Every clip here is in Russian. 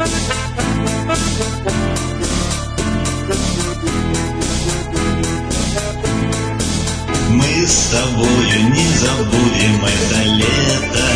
Мы с тобою не забудем это лето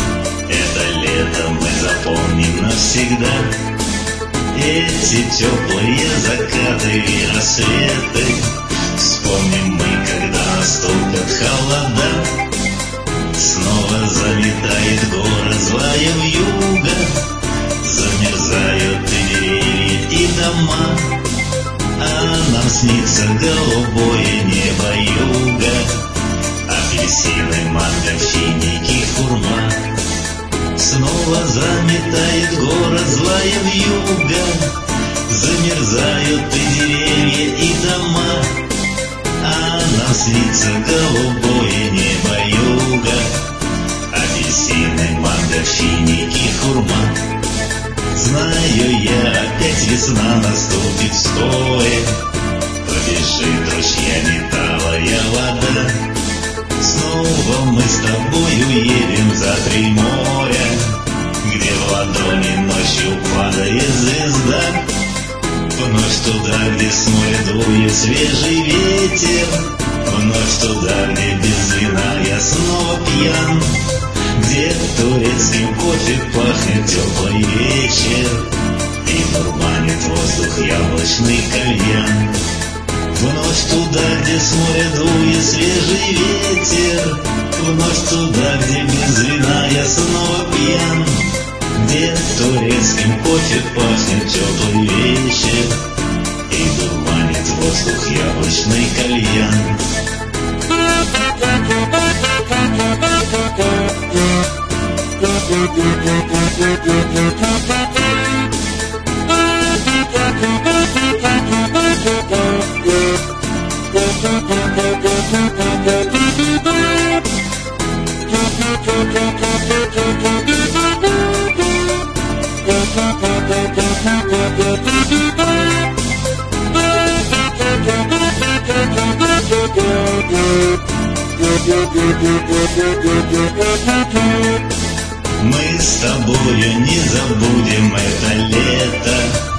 мы запомним навсегда. Эти теплые закаты и рассветы вспомним мы, когда наступят холода. Снова заметает город злая вьюга, замерзают и деревья, и дома, а нам снится голубое небо юга, апельсины, манго, финики, хурма. Снова заметает город злая вьюга, замерзают и деревья, и дома, а нам снится голубое небо юга, апельсины, манго, финики, хурма. Знаю я, опять весна наступит вскоре, побежит ручьями талая вода. Снова мы с тобою едем за 3 моря, где в ладони ночью падает звезда. Вновь туда, где с моря дует свежий ветер, вновь туда, где без вина я снова пьян, где турецким кофе пахнет теплый вечер и дурманит воздух яблочный кальян. Вновь туда, где с моря дует свежий ветер, вновь туда, где без вина я снова пьян, где турецким кофе пахнет теплый вечер и дурманит воздух яблочный кальян. Мы с тобою не забудем это лето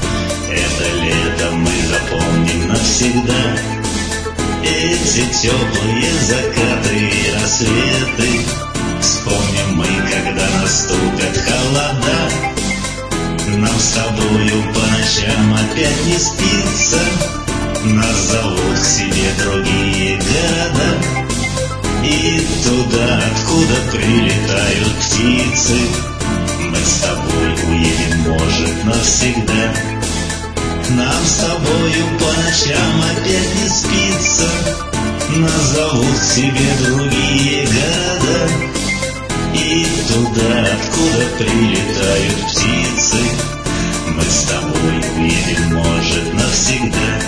мы запомним навсегда. Эти теплые закаты и рассветы вспомним мы, когда наступят холода. Нам с тобою по ночам опять не спится, нас зовут к себе другие города, и туда, откуда прилетают птицы, мы с тобой уедем, может, навсегда. Нам с тобою по ночам опять не спится, нас зовут к себе другие города, и туда, откуда прилетают птицы, мы с тобой уедем, может, навсегда.